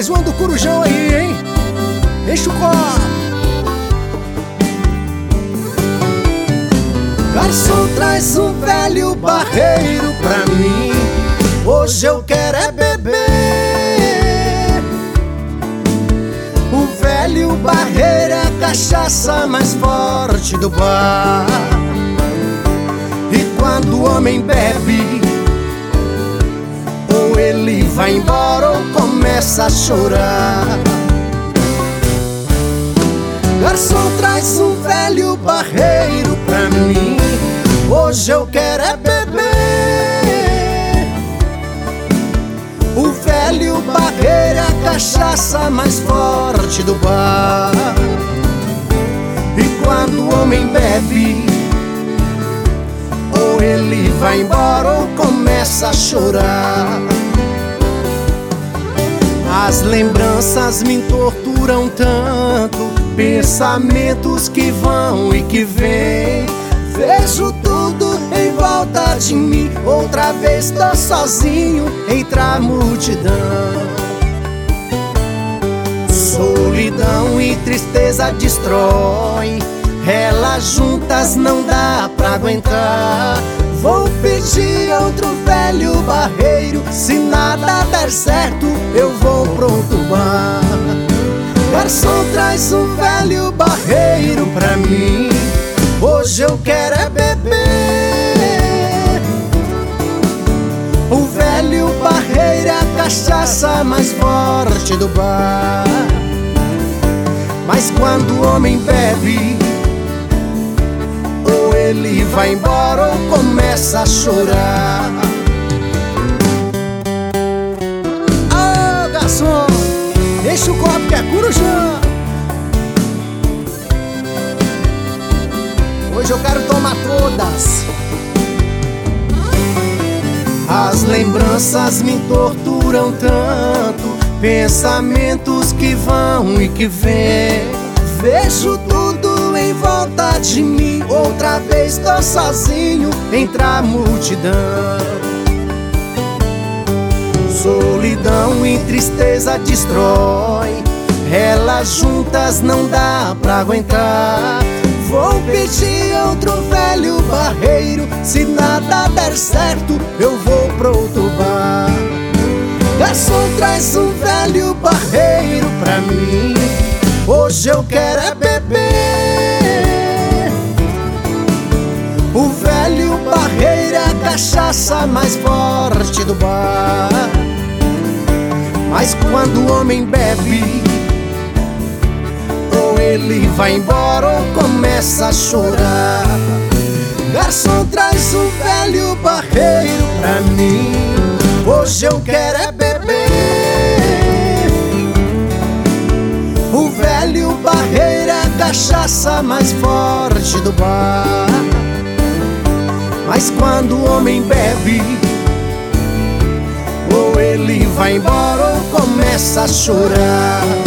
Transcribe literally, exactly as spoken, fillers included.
mais uma do Corujão aí, hein? Enche o copo. Garçom, traz um velho barreiro pra mim. Hoje eu quero é beber. O velho barreiro é a cachaça mais forte do bar. E quando o homem bebe, ou ele vai embora ou começa a chorar. Garçom, traz um velho barreiro pra mim. Hoje eu quero é beber. O velho barreiro é a cachaça mais forte do bar. E quando o homem bebe, ou ele vai embora ou começa a chorar. As lembranças me torturam tanto, pensamentos que vão e que vêm. Vejo tudo em volta de mim, outra vez tô sozinho entre a multidão. Solidão e tristeza destrói, elas juntas não dá pra aguentar. Vou pedir outro velho barreiro, se nada der certo eu vou pro outro bar. Garçom, traz um velho barreiro pra mim. Hoje eu quero é beber. O velho barreiro é a cachaça mais forte do bar. Mas quando o homem bebe, ou ele vai embora ou começa a chorar. Ah, garçom, enche o copo que é Corujão. Hoje eu quero tomar todas. As lembranças me torturam tanto, pensamentos que vão e que vêm. Vejo tudo em volta de mim, outra vez tô sozinho entre a multidão. Solidão e tristeza destrói, elas juntas não dá pra aguentar. Vou pedir outro velho barreiro, se nada der certo eu vou pro outro bar. Garçom, traz um velho barreiro pra mim. Hoje eu quero é beber. O velho barreiro é a cachaça mais forte do bar. Mas quando o homem bebe, ou ele vai embora ou começa a chorar. Garçom, traz um velho barreiro pra mim. Hoje eu quero é beber. O velho barreiro é a cachaça mais forte do bar. Mas quando o homem bebe, ou ele vai embora ou começa a chorar.